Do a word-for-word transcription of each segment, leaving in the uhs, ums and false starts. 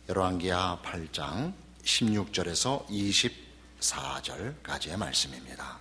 열왕기하 팔 장 십육 절에서 이십사 절까지의 말씀입니다.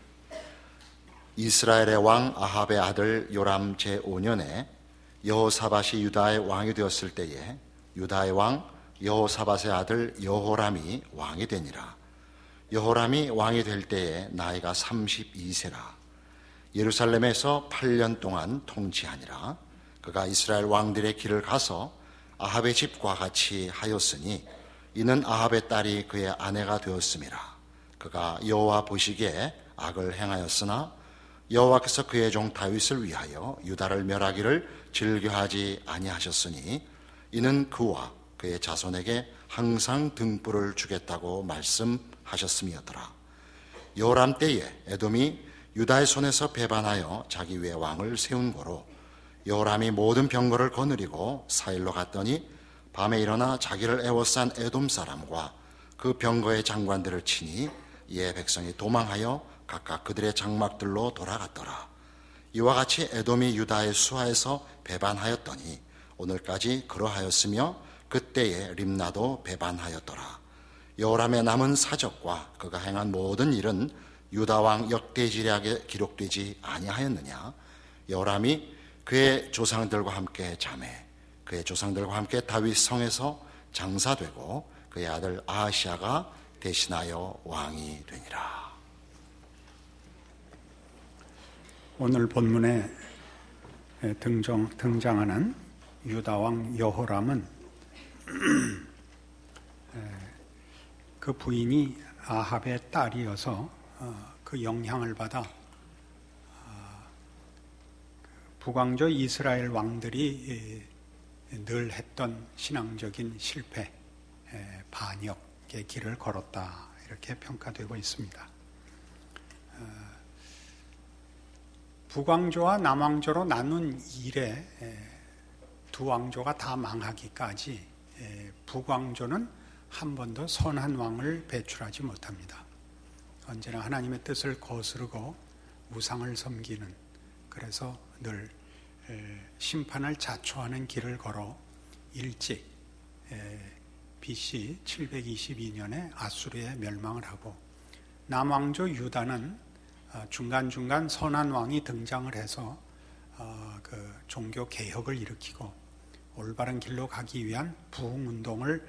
이스라엘의 왕 아합의 아들 요람 제오 년에 여호사밧이 유다의 왕이 되었을 때에 유다의 왕 여호사밧의 아들 여호람이 왕이 되니라. 여호람이 왕이 될 때에 나이가 삼십이 세라. 예루살렘에서 팔 년 동안 통치하니라. 그가 이스라엘 왕들의 길을 가서 아합의 집과 같이 하였으니 이는 아합의 딸이 그의 아내가 되었음이라. 그가 여호와 보시기에 악을 행하였으나 여호와께서 그의 종 다윗을 위하여 유다를 멸하기를 즐겨하지 아니하셨으니 이는 그와 그의 자손에게 항상 등불을 주겠다고 말씀하셨음이었더라. 여호람 때에 에돔이 유다의 손에서 배반하여 자기 위에 왕을 세운 고로 여호람이 모든 병거를 거느리고 사일로 갔더니 밤에 일어나 자기를 애워싼 에돔 사람과 그 병거의 장관들을 치니 이에 백성이 도망하여 각각 그들의 장막들로 돌아갔더라. 이와 같이 에돔이 유다의 수하에서 배반하였더니 오늘까지 그러하였으며 그때에 림나도 배반하였더라. 여호람의 남은 사적과 그가 행한 모든 일은 유다 왕 역대지략에 기록되지 아니하였느냐? 여호람이 그의 조상들과 함께 자매 그의 조상들과 함께 다윗 성에서 장사되고 그의 아들 아하시아가 대신하여 왕이 되니라. 오늘 본문에 등장, 등장하는 유다 왕 여호람은 그 부인이 아합의 딸이어서 그 영향을 받아 북왕조 이스라엘 왕들이 늘 했던 신앙적인 실패, 반역의 길을 걸었다 이렇게 평가되고 있습니다. 북왕조와 남왕조로 나눈 이래 두 왕조가 다 망하기까지 북왕조는 한 번도 선한 왕을 배출하지 못합니다. 언제나 하나님의 뜻을 거스르고 우상을 섬기는, 그래서 늘 심판을 자초하는 길을 걸어 일찍 비씨 칠백이십이 년에 아수르에 멸망을 하고, 남왕조 유다는 중간중간 선한 왕이 등장을 해서 그 종교 개혁을 일으키고 올바른 길로 가기 위한 부흥운동을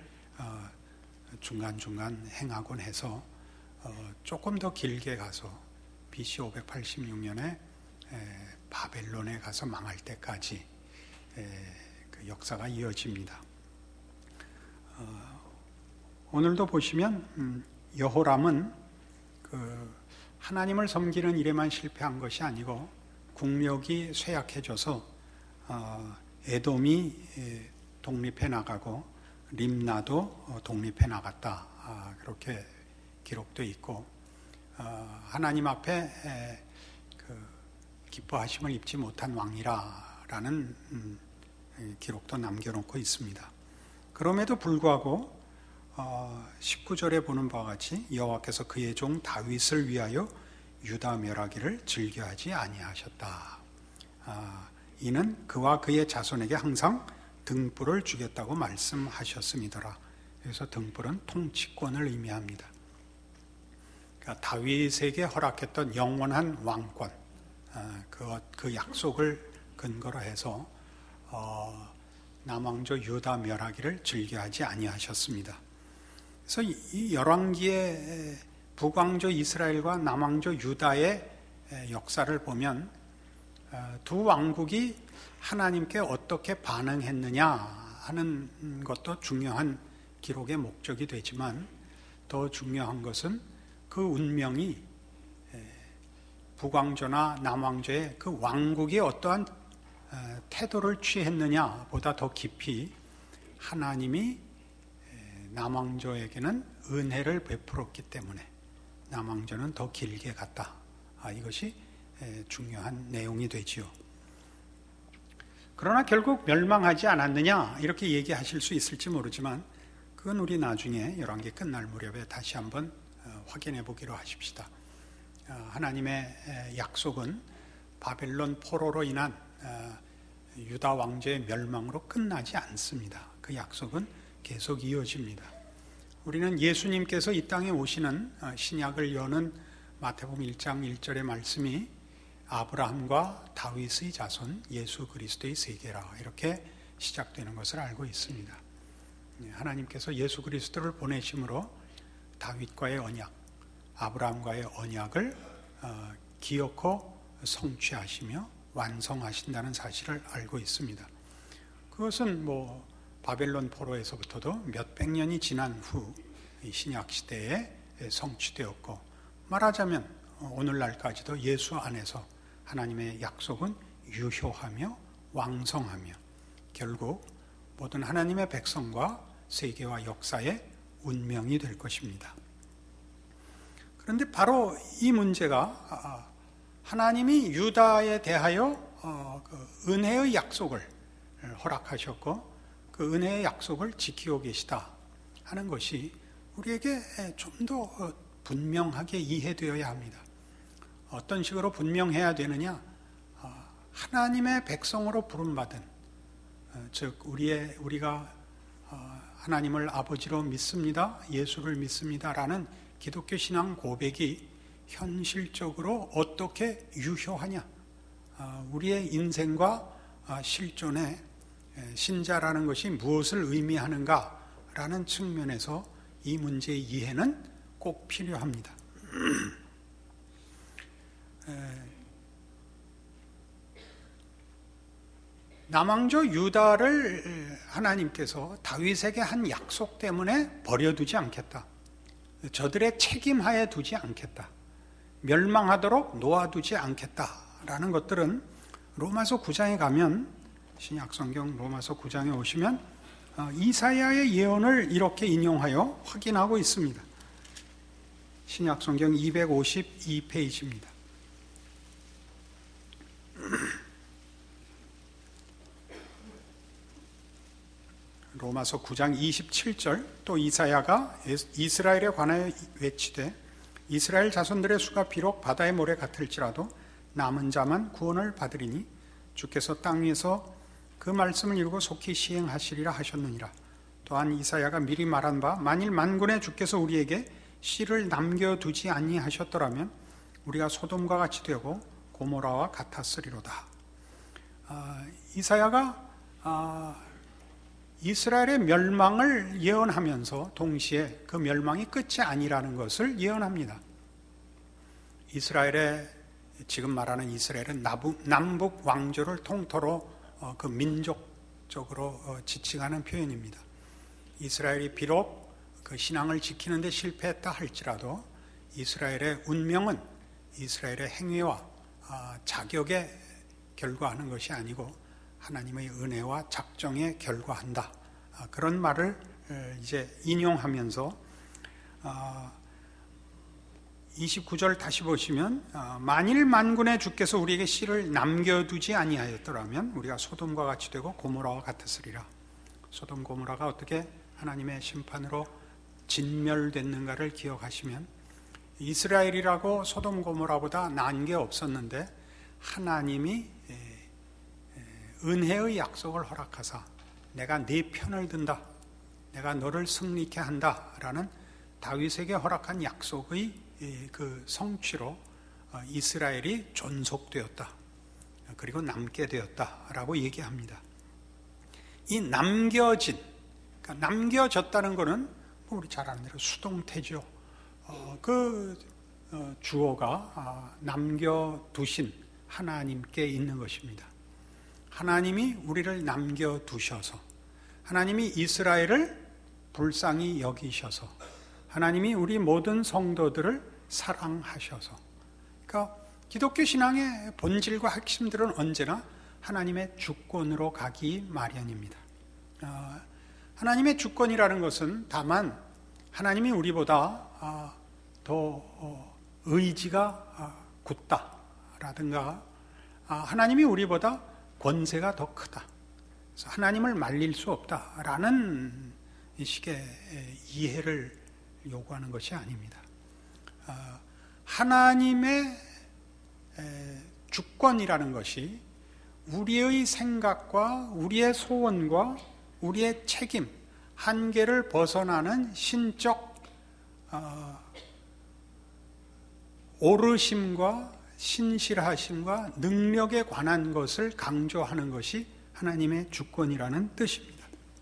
중간중간 행하곤 해서 조금 더 길게 가서 비씨 오백팔십육 년에 바벨론에 가서 망할 때까지 그 역사가 이어집니다. 오늘도 보시면 여호람은 그 하나님을 섬기는 일에만 실패한 것이 아니고 국력이 쇠약해져서 에돔이 독립해 나가고 림나도 독립해 나갔다, 그렇게 기록되어 있고, 하나님 앞에 그 기뻐하심을 입지 못한 왕이라라는 기록도 남겨놓고 있습니다. 그럼에도 불구하고 십구 절에 보는 바와 같이 여호와께서 그의 종 다윗을 위하여 유다 멸하기를 즐겨하지 아니하셨다. 이는 그와 그의 자손에게 항상 등불을 주겠다고 말씀하셨음이더라. 그래서 등불은 통치권을 의미합니다. 그러니까 다윗에게 허락했던 영원한 왕권, 그, 그 약속을 근거로 해서 남왕조 유다 멸하기를 즐겨하지 아니하셨습니다. 그래서 이 열왕기의 북왕조 이스라엘과 남왕조 유다의 역사를 보면 두 왕국이 하나님께 어떻게 반응했느냐 하는 것도 중요한 기록의 목적이 되지만, 더 중요한 것은 그 운명이 북왕조나 남왕조의 그 왕국이 어떠한 태도를 취했느냐 보다 더 깊이 하나님이 남왕조에게는 은혜를 베풀었기 때문에 남왕조는 더 길게 갔다. 아, 이것이 중요한 내용이 되지요. 그러나 결국 멸망하지 않았느냐 이렇게 얘기하실 수 있을지 모르지만, 그건 우리 나중에 열왕기 끝날 무렵에 다시 한번 확인해 보기로 하십시다. 하나님의 약속은 바벨론 포로로 인한 유다 왕조의 멸망으로 끝나지 않습니다. 그 약속은 계속 이어집니다. 우리는 예수님께서 이 땅에 오시는 신약을 여는 마태복음 일 장 일 절의 말씀이 아브라함과 다윗의 자손 예수 그리스도의 세계라 이렇게 시작되는 것을 알고 있습니다. 하나님께서 예수 그리스도를 보내심으로 다윗과의 언약, 아브라함과의 언약을 기어코 성취하시며 완성하신다는 사실을 알고 있습니다. 그것은 뭐 바벨론 포로에서부터도 몇백 년이 지난 후 신약 시대에 성취되었고, 말하자면 오늘날까지도 예수 안에서 하나님의 약속은 유효하며 왕성하며 결국 모든 하나님의 백성과 세계와 역사의 운명이 될 것입니다. 그런데 바로 이 문제가 하나님이 유다에 대하여 은혜의 약속을 허락하셨고 그 은혜의 약속을 지키고 계시다 하는 것이 우리에게 좀 더 분명하게 이해되어야 합니다. 어떤 식으로 분명해야 되느냐? 하나님의 백성으로 부름받은, 즉 우리의 우리가 하나님을 아버지로 믿습니다, 예수를 믿습니다라는 기독교 신앙 고백이 현실적으로 어떻게 유효하냐? 우리의 인생과 실존에 신자라는 것이 무엇을 의미하는가라는 측면에서 이 문제의 이해는 꼭 필요합니다. 남왕조 유다를 하나님께서 다윗에게 한 약속 때문에 버려두지 않겠다. 저들의 책임하에 두지 않겠다. 멸망하도록 놓아두지 않겠다라는 것들은 로마서 구 장에 가면, 신약성경 로마서 구 장에 오시면 이사야의 예언을 이렇게 인용하여 확인하고 있습니다. 신약성경 이백오십이 페이지입니다. 로마서 구 장 이십칠 절, 또 이사야가 이스라엘에 관하여 외치되 이스라엘 자손들의 수가 비록 바다의 모래 같을지라도 남은 자만 구원을 받으리니 주께서 땅 위에서 그 말씀을 이루고 속히 시행하시리라 하셨느니라. 또한 이사야가 미리 말한 바 만일 만군의 주께서 우리에게 씨를 남겨두지 아니하셨더라면 우리가 소돔과 같이 되고 고모라와 같았으리로다. 아, 이사야가 아, 이스라엘의 멸망을 예언하면서 동시에 그 멸망이 끝이 아니라는 것을 예언합니다. 이스라엘의, 지금 말하는 이스라엘은 남북 왕조를 통틀어 그 민족적으로 지칭하는 표현입니다. 이스라엘이 비록 그 신앙을 지키는 데 실패했다 할지라도 이스라엘의 운명은 이스라엘의 행위와 자격에 결과하는 것이 아니고 하나님의 은혜와 작정에 결과한다. 그런 말을 이제 인용하면서 이십구 절 다시 보시면 만일 만군의 주께서 우리에게 씨를 남겨두지 아니하였더라면 우리가 소돔과 같이 되고 고모라와 같았으리라. 소돔 고모라가 어떻게 하나님의 심판으로 진멸됐는가를 기억하시면 이스라엘이라고 소돔 고모라보다 나은 게 없었는데 하나님이 은혜의 약속을 허락하사 내가 네 편을 든다, 내가 너를 승리케 한다 라는 다윗에게 허락한 약속의 그 성취로 이스라엘이 존속되었다, 그리고 남게 되었다라고 얘기합니다. 이 남겨진, 그러니까 남겨졌다는 것은 우리 잘 아는 대로 수동태죠. 어, 그 어, 주어가 아, 남겨두신 하나님께 있는 것입니다. 하나님이 우리를 남겨두셔서, 하나님이 이스라엘을 불쌍히 여기셔서, 하나님이 우리 모든 성도들을 사랑하셔서, 그러니까 기독교 신앙의 본질과 핵심들은 언제나 하나님의 주권으로 가기 마련입니다. 어, 하나님의 주권이라는 것은 다만 하나님이 우리보다 더 의지가 굳다라든가 하나님이 우리보다 권세가 더 크다, 그래서 하나님을 말릴 수 없다라는 이 식의 이해를 요구하는 것이 아닙니다. 하나님의 주권이라는 것이 우리의 생각과 우리의 소원과 우리의 책임, 한계를 벗어나는 신적 어, 오르심과 신실하심과 능력에 관한 것을 강조하는 것이 하나님의 주권이라는 뜻입니다.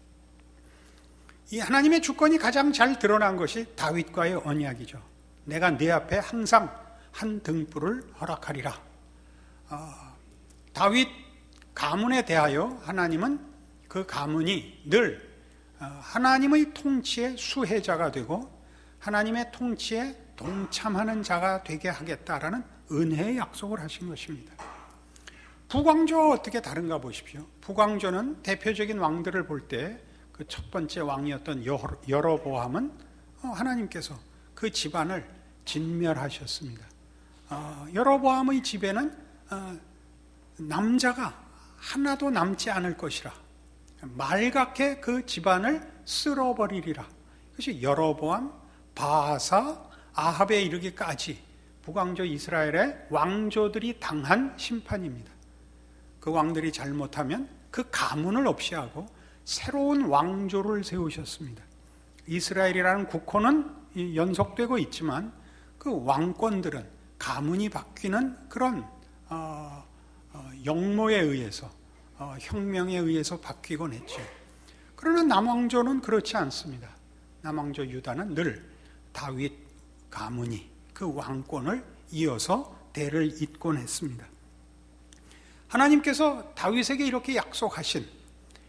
이 하나님의 주권이 가장 잘 드러난 것이 다윗과의 언약이죠. 내가 네 앞에 항상 한 등불을 허락하리라. 어, 다윗 가문에 대하여 하나님은 그 가문이 늘 하나님의 통치의 수혜자가 되고 하나님의 통치에 동참하는 자가 되게 하겠다라는 은혜의 약속을 하신 것입니다. 북왕조와 어떻게 다른가 보십시오. 북왕조는 대표적인 왕들을 볼 때 그 첫 번째 왕이었던 여로보암은 하나님께서 그 집안을 진멸하셨습니다. 여로보암의 집에는 남자가 하나도 남지 않을 것이라, 말갛게 그 집안을 쓸어버리리라. 그것이 여로보암, 바하사, 아합에 이르기까지 북왕조 이스라엘의 왕조들이 당한 심판입니다. 그 왕들이 잘못하면 그 가문을 없이 하고 새로운 왕조를 세우셨습니다. 이스라엘이라는 국호는 연속되고 있지만 그 왕권들은 가문이 바뀌는 그런 어, 어, 역모에 의해서 어, 혁명에 의해서 바뀌곤 했죠. 그러나 남왕조는 그렇지 않습니다. 남왕조 유다는 늘 다윗 가문이 그 왕권을 이어서 대를 잇곤 했습니다. 하나님께서 다윗에게 이렇게 약속하신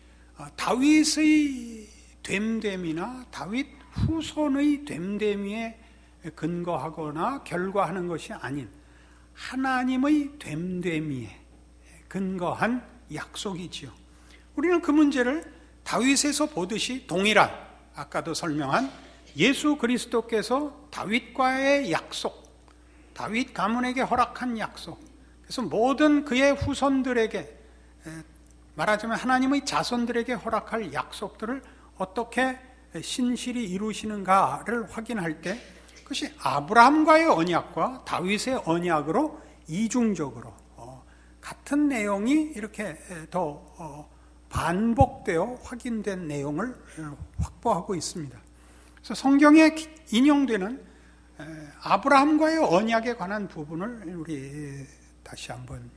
다윗의 됨됨이나 다윗 후손의 됨됨이에 근거하거나 결과하는 것이 아닌 하나님의 됨됨이에 근거한 약속이지요. 우리는 그 문제를 다윗에서 보듯이 동일한, 아까도 설명한 예수 그리스도께서 다윗과의 약속, 다윗 가문에게 허락한 약속, 그래서 모든 그의 후손들에게, 말하자면 하나님의 자손들에게 허락할 약속들을 어떻게 신실히 이루시는가를 확인할 때 그것이 아브라함과의 언약과 다윗의 언약으로 이중적으로 같은 내용이 이렇게 더 반복되어 확인된 내용을 확보하고 있습니다. 그래서 성경에 인용되는 아브라함과의 언약에 관한 부분을 우리 다시 한번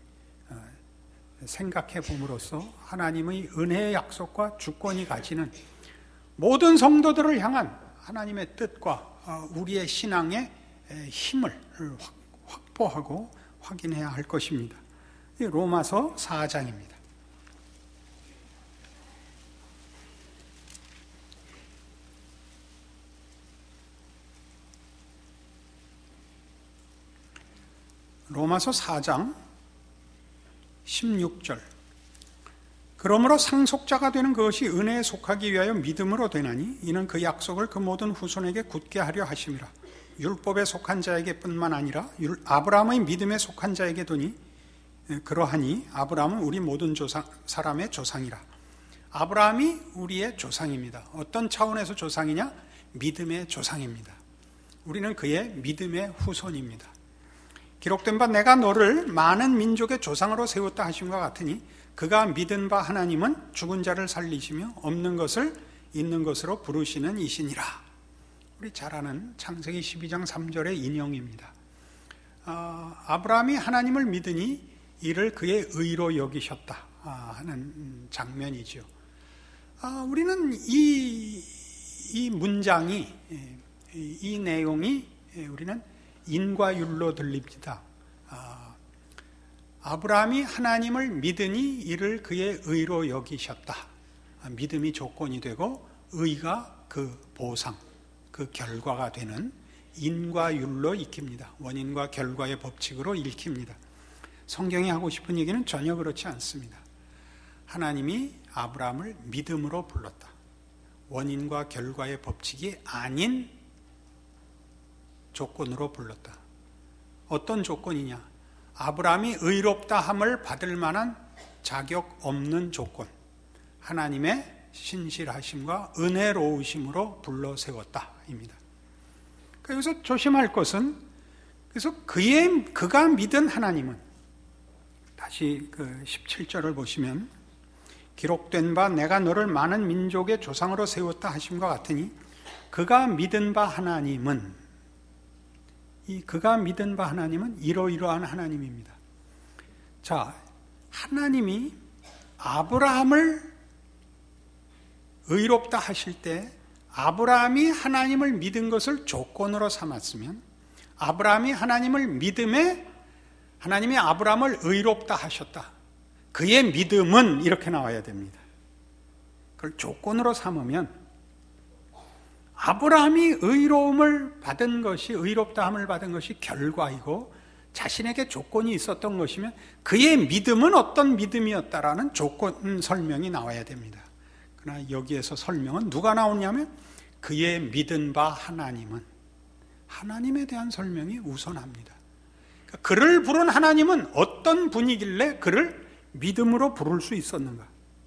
생각해 봄으로써 하나님의 은혜의 약속과 주권이 가지는 모든 성도들을 향한 하나님의 뜻과 우리의 신앙의 힘을 확보하고 확인해야 할 것입니다. 로마서 사 장입니다. 로마서 사 장 십육 절. 그러므로 상속자가 되는 그것이 은혜에 속하기 위하여 믿음으로 되나니 이는 그 약속을 그 모든 후손에게 굳게 하려 하심이라. 율법에 속한 자에게 뿐만 아니라 아브라함의 믿음에 속한 자에게 도니 그러하니 아브라함은 우리 모든 조상, 사람의 조상이라. 아브라함이 우리의 조상입니다. 어떤 차원에서 조상이냐? 믿음의 조상입니다. 우리는 그의 믿음의 후손입니다. 기록된 바 내가 너를 많은 민족의 조상으로 세웠다 하신 것 같으니 그가 믿은 바 하나님은 죽은 자를 살리시며 없는 것을 있는 것으로 부르시는 이시니라. 우리 잘 아는 창세기 십이 장 삼 절의 인용입니다. 어, 아브라함이 하나님을 믿으니 이를 그의 의로 여기셨다 하는 장면이죠. 어, 우리는 이, 이 문장이, 이, 이 내용이 우리는 인과율로 들립니다. 아, 아브라함이 하나님을 믿으니 이를 그의 의로 여기셨다. 아, 믿음이 조건이 되고 의가 그 보상, 그 결과가 되는 인과율로 읽힙니다. 원인과 결과의 법칙으로 읽힙니다. 성경이 하고 싶은 얘기는 전혀 그렇지 않습니다. 하나님이 아브라함을 믿음으로 불렀다. 원인과 결과의 법칙이 아닌 조건으로 불렀다. 어떤 조건이냐? 아브라함이 의롭다 함을 받을 만한 자격 없는 조건, 하나님의 신실하심과 은혜로우심으로 불러 세웠다입니다. 여기서 조심할 것은, 그래서 그의 그가 믿은 하나님은, 다시 그 십칠 절을 보시면 기록된 바 내가 너를 많은 민족의 조상으로 세웠다 하심과 같으니 그가 믿은 바 하나님은 이 그가 믿은 바 하나님은 이러이러한 하나님입니다. 자, 하나님이 아브라함을 의롭다 하실 때 아브라함이 하나님을 믿은 것을 조건으로 삼았으면 아브라함이 하나님을 믿음에 하나님이 아브라함을 의롭다 하셨다. 그의 믿음은 이렇게 나와야 됩니다. 그걸 조건으로 삼으면 아브라함이 의로움을 받은 것이 의롭다함을 받은 것이 결과이고 자신에게 조건이 있었던 것이면 그의 믿음은 어떤 믿음이었다라는 조건 설명이 나와야 됩니다. 그러나 여기에서 설명은 누가 나오냐면 그의 믿은 바 하나님은 하나님에 대한 설명이 우선합니다. 그러니까 그를 부른 하나님은 어떤 분이길래 그를 믿음으로 부를 수 있었는가?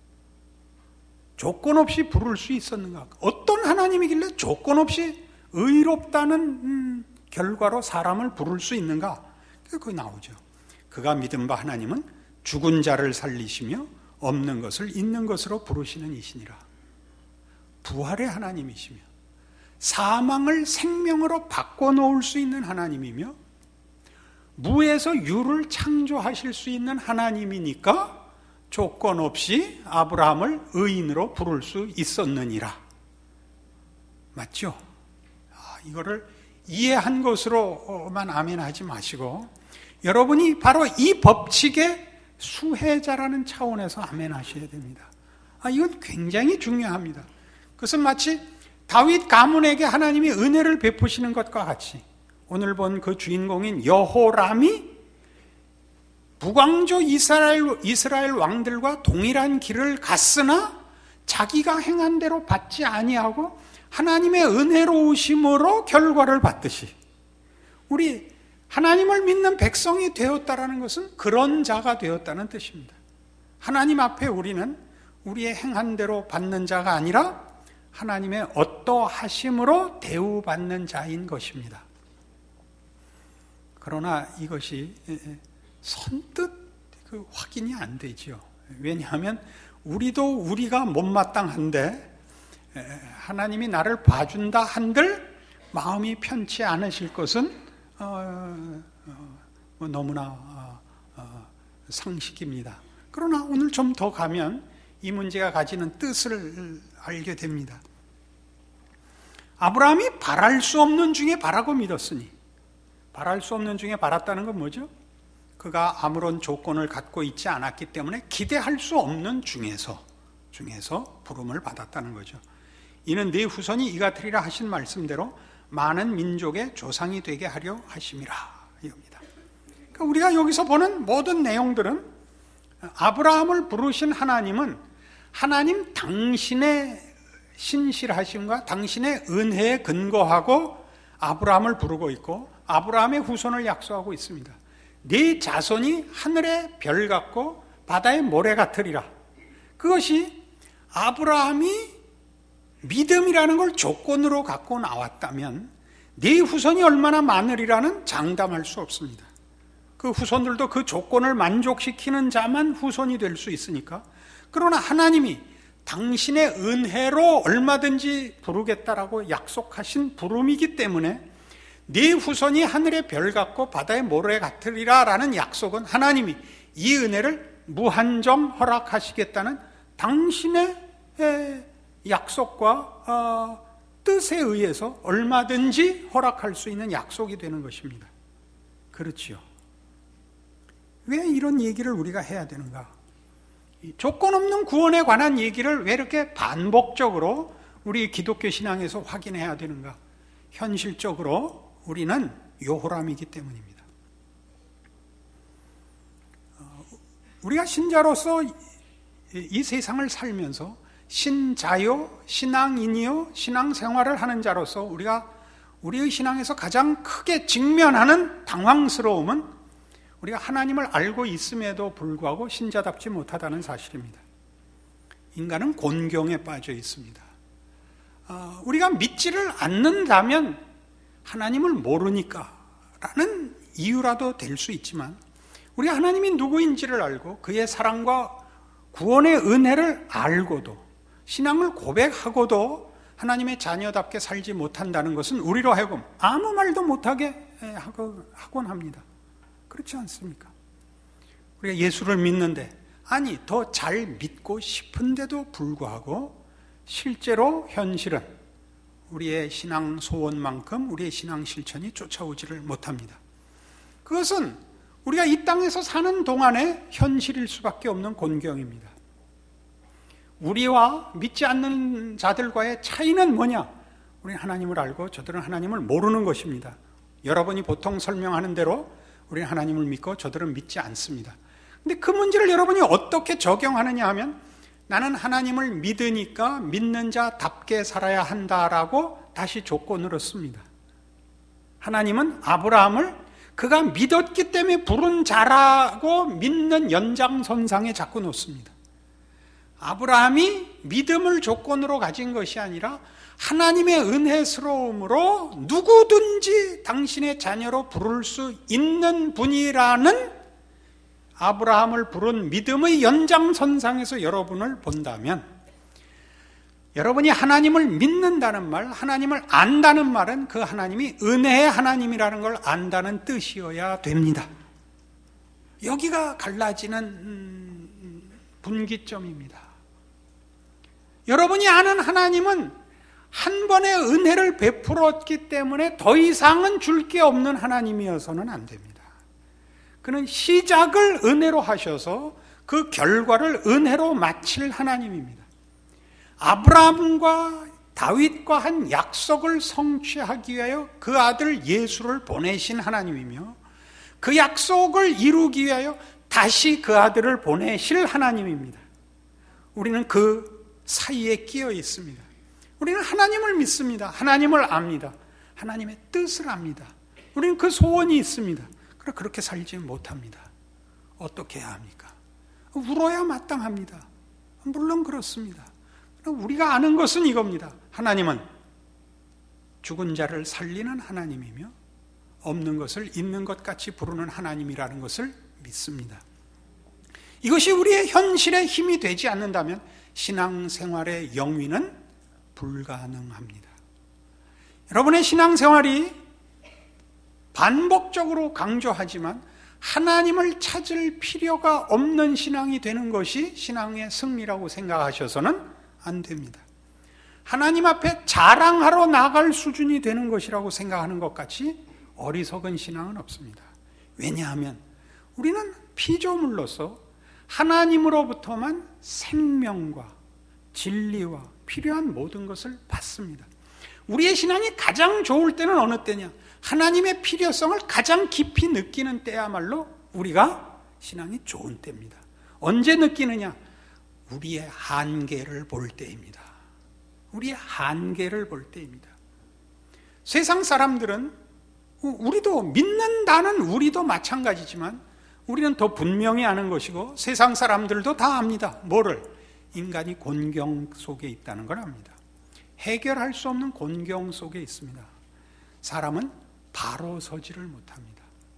조건 없이 부를 수 있었는가? 어떤 하나님이길래 조건 없이 의롭다는 음, 결과로 사람을 부를 수 있는가? 그게 나오죠. 그가 믿은 바 하나님은 죽은 자를 살리시며 없는 것을 있는 것으로 부르시는 이시니라. 부활의 하나님이시며 사망을 생명으로 바꿔놓을 수 있는 하나님이며 무에서 유를 창조하실 수 있는 하나님이니까 조건 없이 아브라함을 의인으로 부를 수 있었느니라. 맞죠? 아, 이거를 이해한 것으로만 아멘하지 마시고 여러분이 바로 이 법칙의 수혜자라는 차원에서 아멘하셔야 됩니다. 아, 이건 굉장히 중요합니다. 그것은 마치 다윗 가문에게 하나님이 은혜를 베푸시는 것과 같이 오늘 본 그 주인공인 여호람이 북왕조 이스라엘, 이스라엘 왕들과 동일한 길을 갔으나 자기가 행한 대로 받지 아니하고 하나님의 은혜로우심으로 결과를 받듯이 우리 하나님을 믿는 백성이 되었다라는 것은 그런 자가 되었다는 뜻입니다. 하나님 앞에 우리는 우리의 행한 대로 받는 자가 아니라 하나님의 어떠하심으로 대우받는 자인 것입니다. 그러나 이것이 선뜻 그 확인이 안 되지요. 왜냐하면 우리도 우리가 못마땅한데 하나님이 나를 봐준다 한들 마음이 편치 않으실 것은 어, 어, 뭐 너무나 어, 어, 상식입니다. 그러나 오늘 좀 더 가면 이 문제가 가지는 뜻을 알게 됩니다. 아브라함이 바랄 수 없는 중에 바라고 믿었으니 바랄 수 없는 중에 바랐다는 건 뭐죠? 그가 아무런 조건을 갖고 있지 않았기 때문에 기대할 수 없는 중에서 중에서 부름을 받았다는 거죠. 이는 네 후손이 이 같으리라 하신 말씀대로 많은 민족의 조상이 되게 하려 하심이라 이겁니다. 그러니까 우리가 여기서 보는 모든 내용들은 아브라함을 부르신 하나님은 하나님 당신의 신실하심과 당신의 은혜에 근거하고 아브라함을 부르고 있고 아브라함의 후손을 약속하고 있습니다. 네 자손이 하늘의 별 같고 바다의 모래 같으리라. 그것이 아브라함이 믿음이라는 걸 조건으로 갖고 나왔다면 네 후손이 얼마나 많으리라는 장담할 수 없습니다. 그 후손들도 그 조건을 만족시키는 자만 후손이 될 수 있으니까. 그러나 하나님이 당신의 은혜로 얼마든지 부르겠다라고 약속하신 부름이기 때문에 네 후손이 하늘의 별 같고 바다의 모래 같으리라 라는 약속은 하나님이 이 은혜를 무한정 허락하시겠다는 당신의 약속과 어, 뜻에 의해서 얼마든지 허락할 수 있는 약속이 되는 것입니다. 그렇지요. 왜 이런 얘기를 우리가 해야 되는가? 조건 없는 구원에 관한 얘기를 왜 이렇게 반복적으로 우리 기독교 신앙에서 확인해야 되는가? 현실적으로 우리는 요호람이기 때문입니다. 우리가 신자로서 이 세상을 살면서 신자요, 신앙인이요, 신앙생활을 하는 자로서 우리가 우리의 신앙에서 가장 크게 직면하는 당황스러움은 우리가 하나님을 알고 있음에도 불구하고 신자답지 못하다는 사실입니다. 인간은 곤경에 빠져 있습니다. 우리가 믿지를 않는다면 하나님을 모르니까 라는 이유라도 될 수 있지만 우리가 하나님이 누구인지를 알고 그의 사랑과 구원의 은혜를 알고도 신앙을 고백하고도 하나님의 자녀답게 살지 못한다는 것은 우리로 하여금 아무 말도 못하게 하곤 합니다. 그렇지 않습니까? 우리가 예수를 믿는데, 아니 더 잘 믿고 싶은데도 불구하고 실제로 현실은 우리의 신앙 소원만큼 우리의 신앙 실천이 쫓아오지를 못합니다. 그것은 우리가 이 땅에서 사는 동안의 현실일 수밖에 없는 곤경입니다. 우리와 믿지 않는 자들과의 차이는 뭐냐? 우리는 하나님을 알고 저들은 하나님을 모르는 것입니다. 여러분이 보통 설명하는 대로 우리는 하나님을 믿고 저들은 믿지 않습니다. 근데 그 문제를 여러분이 어떻게 적용하느냐 하면, 나는 하나님을 믿으니까 믿는 자답게 살아야 한다라고 다시 조건으로 씁니다. 하나님은 아브라함을 그가 믿었기 때문에 부른 자라고 믿는 연장선상에 자꾸 놓습니다. 아브라함이 믿음을 조건으로 가진 것이 아니라 하나님의 은혜스러움으로 누구든지 당신의 자녀로 부를 수 있는 분이라는 아브라함을 부른 믿음의 연장선상에서 여러분을 본다면, 여러분이 하나님을 믿는다는 말, 하나님을 안다는 말은 그 하나님이 은혜의 하나님이라는 걸 안다는 뜻이어야 됩니다. 여기가 갈라지는 분기점입니다. 여러분이 아는 하나님은 한 번의 은혜를 베풀었기 때문에 더 이상은 줄 게 없는 하나님이어서는 안 됩니다. 그는 시작을 은혜로 하셔서 그 결과를 은혜로 마칠 하나님입니다. 아브라함과 다윗과 한 약속을 성취하기 위하여 그 아들 예수를 보내신 하나님이며, 그 약속을 이루기 위하여 다시 그 아들을 보내실 하나님입니다. 우리는 그 사이에 끼어 있습니다. 우리는 하나님을 믿습니다. 하나님을 압니다. 하나님의 뜻을 압니다. 우리는 그 소원이 있습니다. 그러나 그렇게 살지 못합니다. 어떻게 해야 합니까? 울어야 마땅합니다. 물론 그렇습니다. 우리가 아는 것은 이겁니다. 하나님은 죽은 자를 살리는 하나님이며 없는 것을 있는 것 같이 부르는 하나님이라는 것을 믿습니다. 이것이 우리의 현실의 힘이 되지 않는다면 신앙생활의 영위는 불가능합니다. 여러분의 신앙생활이 반복적으로 강조하지만 하나님을 찾을 필요가 없는 신앙이 되는 것이 신앙의 승리라고 생각하셔서는 안 됩니다. 하나님 앞에 자랑하러 나갈 수준이 되는 것이라고 생각하는 것 같이 어리석은 신앙은 없습니다. 왜냐하면 우리는 피조물로서 하나님으로부터만 생명과 진리와 필요한 모든 것을 받습니다. 우리의 신앙이 가장 좋을 때는 어느 때냐? 하나님의 필요성을 가장 깊이 느끼는 때야말로 우리가 신앙이 좋은 때입니다. 언제 느끼느냐? 우리의 한계를 볼 때입니다. 우리의 한계를 볼 때입니다. 세상 사람들은, 우리도 믿는다는 우리도 마찬가지지만 우리는 더 분명히 아는 것이고 세상 사람들도 다 압니다. 뭐를? 인간이 곤경 속에 있다는 걸 압니다. 해결할 수 없는 곤경 속에 있습니다. 사람은 바로 서지를 못합니다.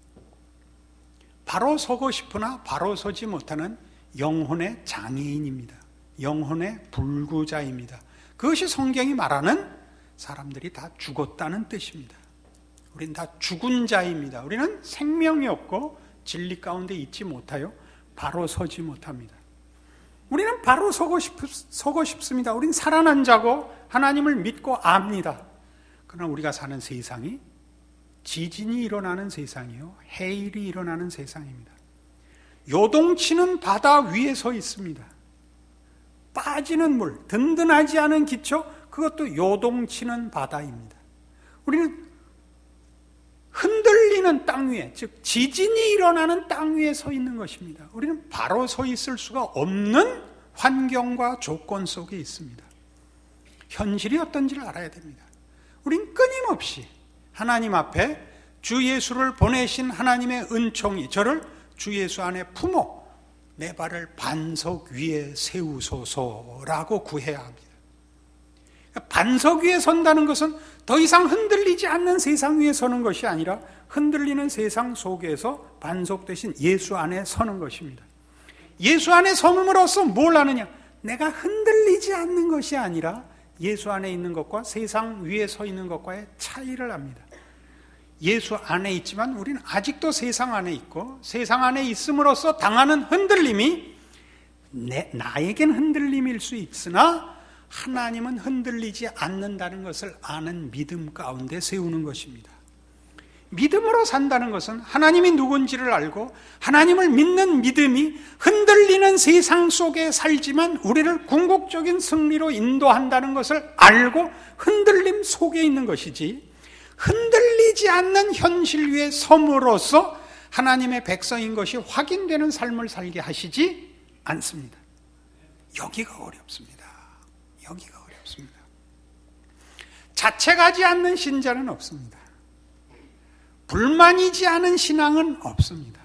바로 서고 싶으나 바로 서지 못하는 영혼의 장애인입니다. 영혼의 불구자입니다. 그것이 성경이 말하는 사람들이 다 죽었다는 뜻입니다. 우리는 다 죽은 자입니다. 우리는 생명이 없고 진리 가운데 있지 못하여 바로 서지 못합니다. 우리는 바로 서고, 싶, 서고 싶습니다. 우리는 살아난 자고 하나님을 믿고 압니다. 그러나 우리가 사는 세상이 지진이 일어나는 세상이요, 해일이 일어나는 세상입니다. 요동치는 바다 위에 서 있습니다. 빠지는 물, 든든하지 않은 기초, 그것도 요동치는 바다입니다. 우리는 흔들리는 땅 위에, 즉 지진이 일어나는 땅 위에 서 있는 것입니다. 우리는 바로 서 있을 수가 없는 환경과 조건 속에 있습니다. 현실이 어떤지를 알아야 됩니다. 우린 끊임없이 하나님 앞에 주 예수를 보내신 하나님의 은총이 저를 주 예수 안에 품어 내 발을 반석 위에 세우소서라고 구해야 합니다. 반석 위에 선다는 것은 더 이상 흔들리지 않는 세상 위에 서는 것이 아니라 흔들리는 세상 속에서 반석 대신 예수 안에 서는 것입니다. 예수 안에 섬음으로써 뭘 하느냐? 내가 흔들리지 않는 것이 아니라 예수 안에 있는 것과 세상 위에 서 있는 것과의 차이를 합니다. 예수 안에 있지만 우리는 아직도 세상 안에 있고, 세상 안에 있음으로써 당하는 흔들림이 내, 나에겐 흔들림일 수 있으나 하나님은 흔들리지 않는다는 것을 아는 믿음 가운데 세우는 것입니다. 믿음으로 산다는 것은 하나님이 누군지를 알고 하나님을 믿는 믿음이 흔들리는 세상 속에 살지만 우리를 궁극적인 승리로 인도한다는 것을 알고 흔들림 속에 있는 것이지, 흔들리지 않는 현실 위에 섬으로써 하나님의 백성인 것이 확인되는 삶을 살게 하시지 않습니다. 여기가 어렵습니다. 여기가 어렵습니다. 자책하지 않는 신자는 없습니다. 불만이지 않은 신앙은 없습니다.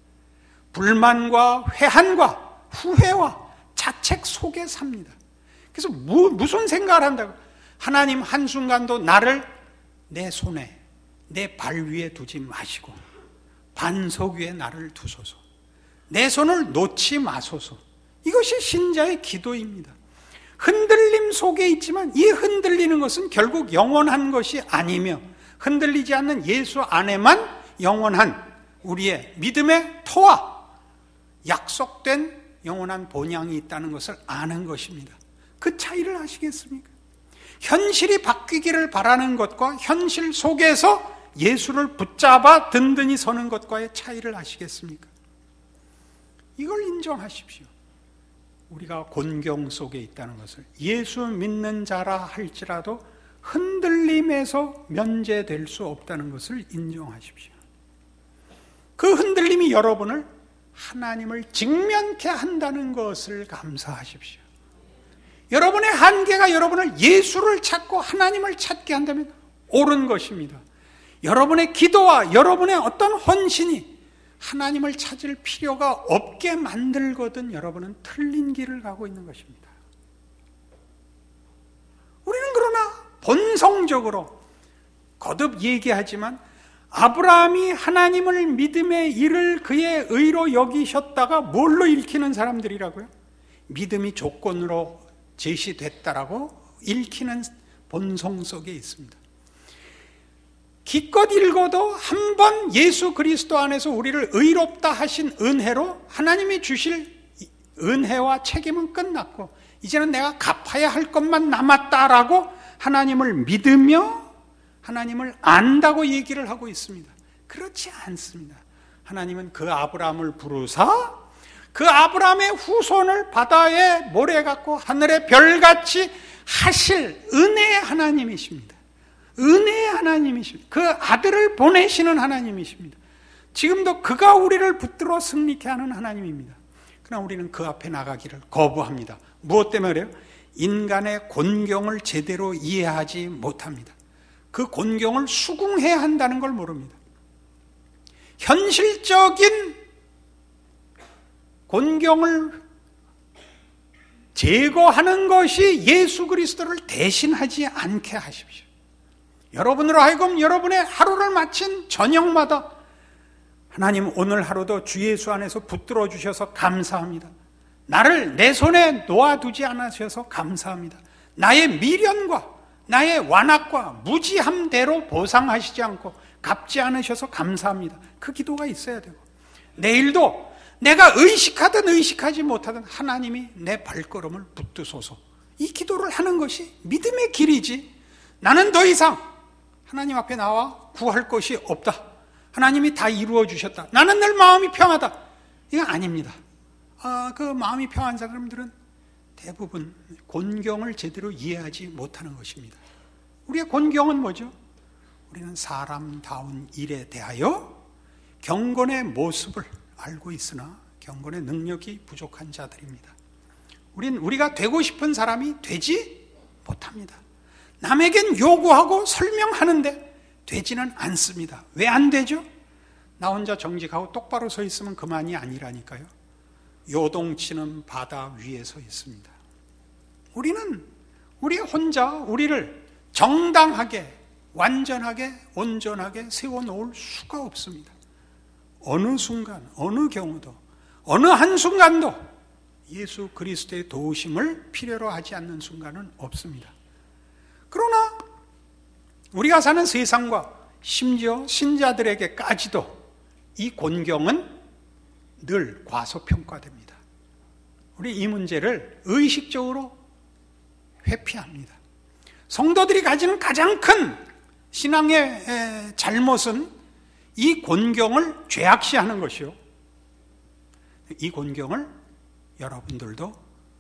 불만과 회한과 후회와 자책 속에 삽니다. 그래서 무, 무슨 생각을 한다고? 하나님 한순간도 나를 내 손에, 내 발 위에 두지 마시고 반석 위에 나를 두소서. 내 손을 놓지 마소서. 이것이 신자의 기도입니다. 흔들림 속에 있지만 이 흔들리는 것은 결국 영원한 것이 아니며, 흔들리지 않는 예수 안에만 영원한 우리의 믿음의 터와 약속된 영원한 본향이 있다는 것을 아는 것입니다. 그 차이를 아시겠습니까? 현실이 바뀌기를 바라는 것과 현실 속에서 예수를 붙잡아 든든히 서는 것과의 차이를 아시겠습니까? 이걸 인정하십시오. 우리가 곤경 속에 있다는 것을, 예수 믿는 자라 할지라도 흔들림에서 면제될 수 없다는 것을 인정하십시오. 그 흔들림이 여러분을 하나님을 직면케 한다는 것을 감사하십시오. 여러분의 한계가 여러분을 예수를 찾고 하나님을 찾게 한다면 옳은 것입니다. 여러분의 기도와 여러분의 어떤 헌신이 하나님을 찾을 필요가 없게 만들거든 여러분은 틀린 길을 가고 있는 것입니다. 우리는 그러나 본성적으로 거듭 얘기하지만 아브라함이 하나님을 믿음의 일을 그의 의로 여기셨다가 뭘로 읽히는 사람들이라고요? 믿음이 조건으로 제시됐다라고 읽히는 본성 속에 있습니다. 기껏 읽어도 한 번 예수 그리스도 안에서 우리를 의롭다 하신 은혜로 하나님이 주실 은혜와 책임은 끝났고 이제는 내가 갚아야 할 것만 남았다라고 하나님을 믿으며 하나님을 안다고 얘기를 하고 있습니다. 그렇지 않습니다. 하나님은 그 아브라함을 부르사 그 아브라함의 후손을 바다의 모래 같고 하늘의 별같이 하실 은혜의 하나님이십니다. 은혜의 하나님이십니다. 그 아들을 보내시는 하나님이십니다. 지금도 그가 우리를 붙들어 승리케 하는 하나님입니다. 그러나 우리는 그 앞에 나가기를 거부합니다. 무엇 때문에 그래요? 인간의 곤경을 제대로 이해하지 못합니다. 그 곤경을 수긍해야 한다는 걸 모릅니다. 현실적인 곤경을 제거하는 것이 예수 그리스도를 대신하지 않게 하십시오. 여러분으로 하여금 여러분의 하루를 마친 저녁마다 하나님 오늘 하루도 주 예수 안에서 붙들어 주셔서 감사합니다. 나를 내 손에 놓아두지 않으셔서 감사합니다. 나의 미련과 나의 완악과 무지함대로 보상하시지 않고 갚지 않으셔서 감사합니다. 그 기도가 있어야 되고, 내일도 내가 의식하든 의식하지 못하든 하나님이 내 발걸음을 붙드소서, 이 기도를 하는 것이 믿음의 길이지, 나는 더 이상 하나님 앞에 나와 구할 것이 없다, 하나님이 다 이루어 주셨다, 나는 늘 마음이 평하다, 이거 아닙니다. 아, 그 마음이 평한 사람들은 대부분 곤경을 제대로 이해하지 못하는 것입니다. 우리의 곤경은 뭐죠? 우리는 사람다운 일에 대하여 경건의 모습을 알고 있으나 경건의 능력이 부족한 자들입니다. 우린 우리가 되고 싶은 사람이 되지 못합니다. 남에겐 요구하고 설명하는데 되지는 않습니다. 왜 안 되죠? 나 혼자 정직하고 똑바로 서 있으면 그만이 아니라니까요. 요동치는 바다 위에 서 있습니다. 우리는 우리 혼자 우리를 정당하게, 완전하게, 온전하게 세워놓을 수가 없습니다. 어느 순간, 어느 경우도, 어느 한순간도 예수 그리스도의 도우심을 필요로 하지 않는 순간은 없습니다. 그러나 우리가 사는 세상과 심지어 신자들에게까지도 이 곤경은 늘 과소평가됩니다. 우리 이 문제를 의식적으로 회피합니다. 성도들이 가지는 가장 큰 신앙의 잘못은 이 곤경을 죄악시하는 것이요, 이 곤경을 여러분들도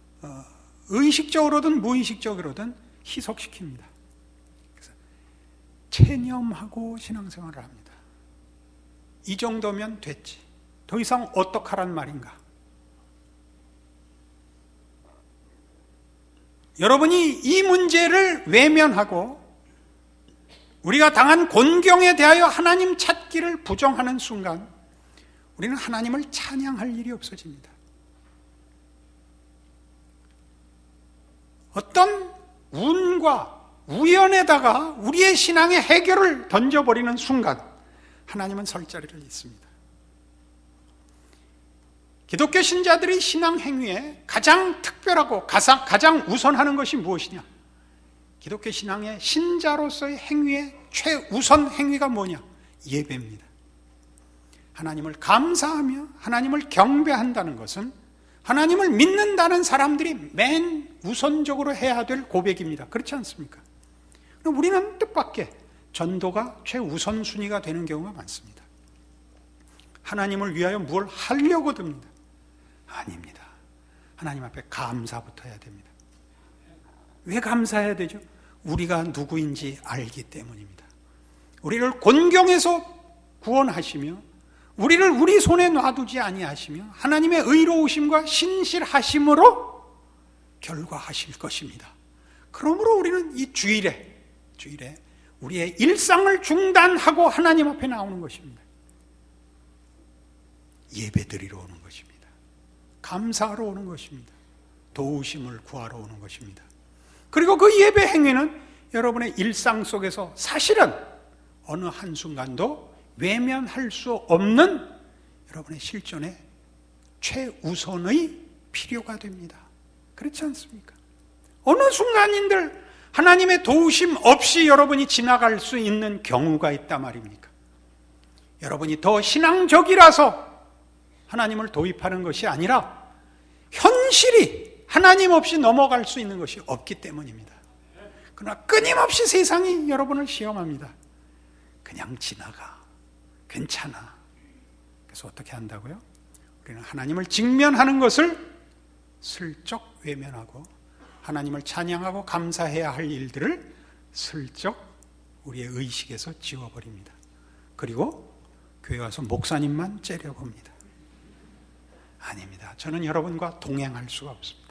의식적으로든 무의식적으로든 희석시킵니다. 그래서 체념하고 신앙생활을 합니다. 이 정도면 됐지, 더 이상 어떡하란 말인가. 여러분이 이 문제를 외면하고 우리가 당한 곤경에 대하여 하나님 찾기를 부정하는 순간 우리는 하나님을 찬양할 일이 없어집니다. 어떤 운과 우연에다가 우리의 신앙의 해결을 던져버리는 순간 하나님은 설 자리를 잇습니다. 기독교 신자들의 신앙 행위에 가장 특별하고 가장, 가장 우선하는 것이 무엇이냐? 기독교 신앙의 신자로서의 행위의 최우선 행위가 뭐냐? 예배입니다. 하나님을 감사하며 하나님을 경배한다는 것은 하나님을 믿는다는 사람들이 맨 우선적으로 해야 될 고백입니다. 그렇지 않습니까? 그럼 우리는 뜻밖의 전도가 최우선 순위가 되는 경우가 많습니다. 하나님을 위하여 뭘 하려고 듭니다. 아닙니다. 하나님 앞에 감사부터 해야 됩니다. 왜 감사해야 되죠? 우리가 누구인지 알기 때문입니다. 우리를 곤경에서 구원하시며 우리를 우리 손에 놔두지 아니하시며 하나님의 의로우심과 신실하심으로 결과하실 것입니다. 그러므로 우리는 이 주일에 주일에 우리의 일상을 중단하고 하나님 앞에 나오는 것입니다. 예배드리러 오는 것입니다. 감사하러 오는 것입니다. 도우심을 구하러 오는 것입니다. 그리고 그 예배 행위는 여러분의 일상 속에서 사실은 어느 한순간도 외면할 수 없는 여러분의 실존의 최우선의 필요가 됩니다. 그렇지 않습니까? 어느 순간인들 하나님의 도우심 없이 여러분이 지나갈 수 있는 경우가 있단 말입니까? 여러분이 더 신앙적이라서 하나님을 도입하는 것이 아니라 현실이 하나님 없이 넘어갈 수 있는 것이 없기 때문입니다. 그러나 끊임없이 세상이 여러분을 시험합니다. 그냥 지나가. 괜찮아. 그래서 어떻게 한다고요? 우리는 하나님을 직면하는 것을 슬쩍 외면하고 하나님을 찬양하고 감사해야 할 일들을 슬쩍 우리의 의식에서 지워버립니다. 그리고 교회 와서 목사님만 째려봅니다. 아닙니다. 저는 여러분과 동행할 수가 없습니다.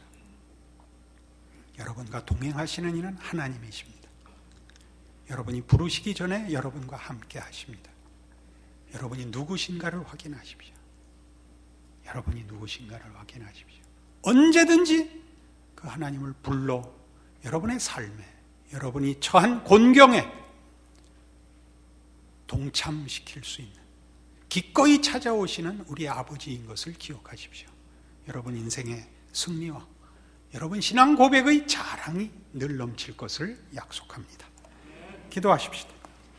여러분과 동행하시는 이는 하나님이십니다. 여러분이 부르시기 전에 여러분과 함께 하십니다. 여러분이 누구신가를 확인하십시오. 여러분이 누구신가를 확인하십시오. 언제든지 그 하나님을 불러 여러분의 삶에, 여러분이 처한 곤경에 동참시킬 수 있는 기꺼이 찾아오시는 우리 아버지인 것을 기억하십시오. 여러분 인생의 승리와 여러분 신앙 고백의 자랑이 늘 넘칠 것을 약속합니다. 기도하십시오.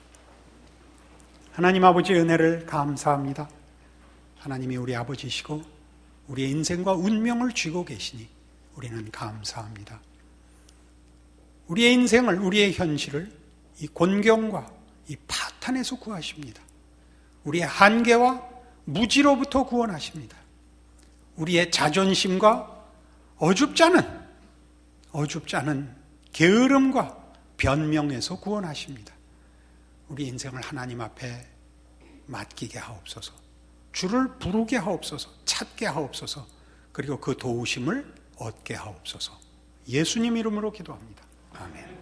하나님 아버지 은혜를 감사합니다. 하나님이 우리 아버지시고 우리의 인생과 운명을 쥐고 계시니 우리는 감사합니다. 우리의 인생을, 우리의 현실을 이 곤경과 이 파탄에서 구하십니다. 우리의 한계와 무지로부터 구원하십니다. 우리의 자존심과 어줍지 않은, 어줍지 않은 게으름과 변명에서 구원하십니다. 우리 인생을 하나님 앞에 맡기게 하옵소서. 주를 부르게 하옵소서. 찾게 하옵소서. 그리고 그 도우심을 얻게 하옵소서. 예수님 이름으로 기도합니다. 아멘.